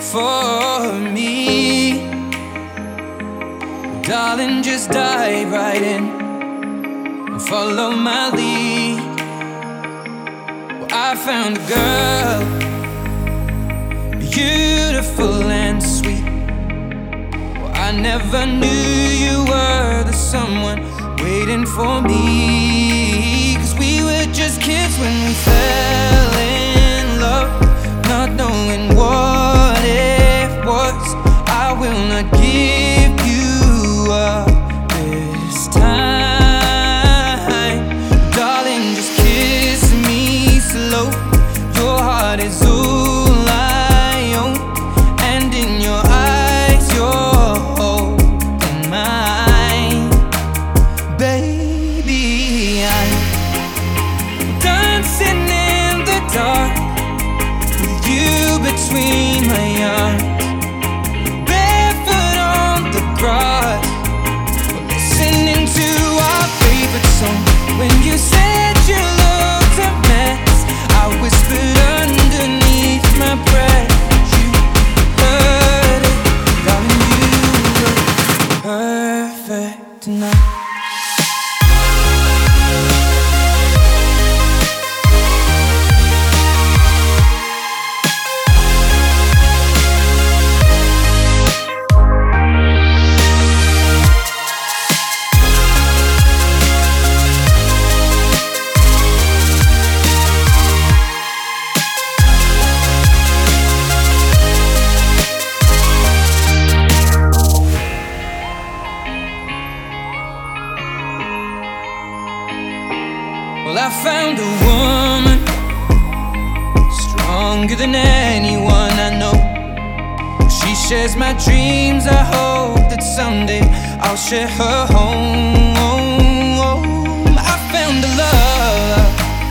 for me. Darling, just dive right in and follow my lead. Well, I found a girl, beautiful and sweet. Well, I never knew you were the someone waiting for me. 'Cause we were just kids when we fell in love, not knowing what it was. I will not give you up this time. Darling, just kiss me slow. Your heart is all I own, and in your eyes you're holding mine. Baby, I'm dancing in the dark with you between my arms, barefoot on the grass, listening to our favorite song. When you said you looked a mess, I whispered underneath my breath. You heard it, darling, you look perfect tonight. Well, I found a woman stronger than anyone I know. She shares my dreams. I hope that someday I'll share her home. I found a love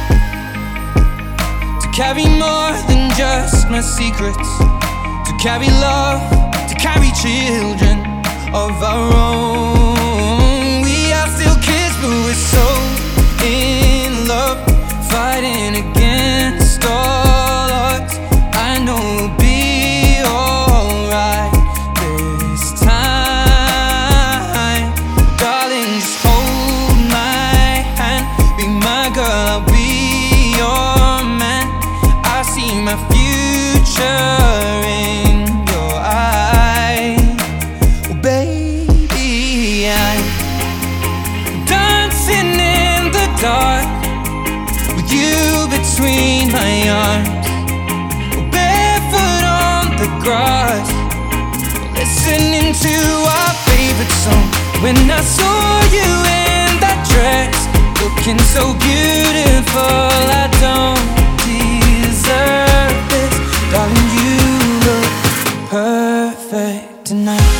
to carry more than just my secrets, to carry love, to carry children of our own. We are still kids, but we're so in love, fighting against all odds. I know we'll be alright this time. Darling, just hold my hand, be my girl, I'll be your man. I see my future in your eyes. Oh, baby, I'm dancing in the dark with you between my arms, barefoot on the grass, listening to our favorite song. When I saw you in that dress, looking so beautiful, I don't deserve this. Darling, you look perfect tonight.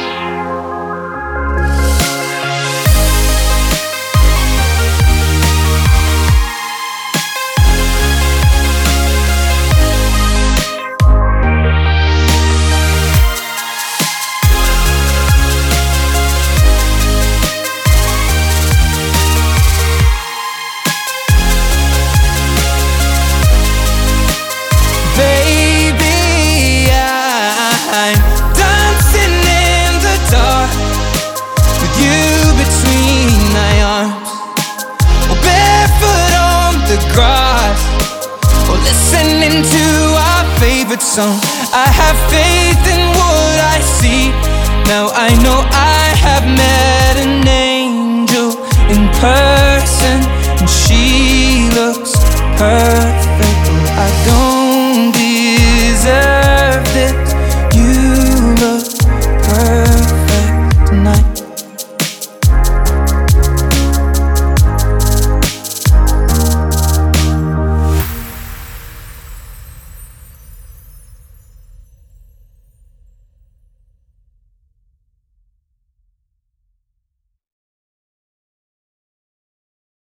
Grass, or listening to our favorite song. I have faith in what I see. Now I know I have met an angel in person, and she looks perfect.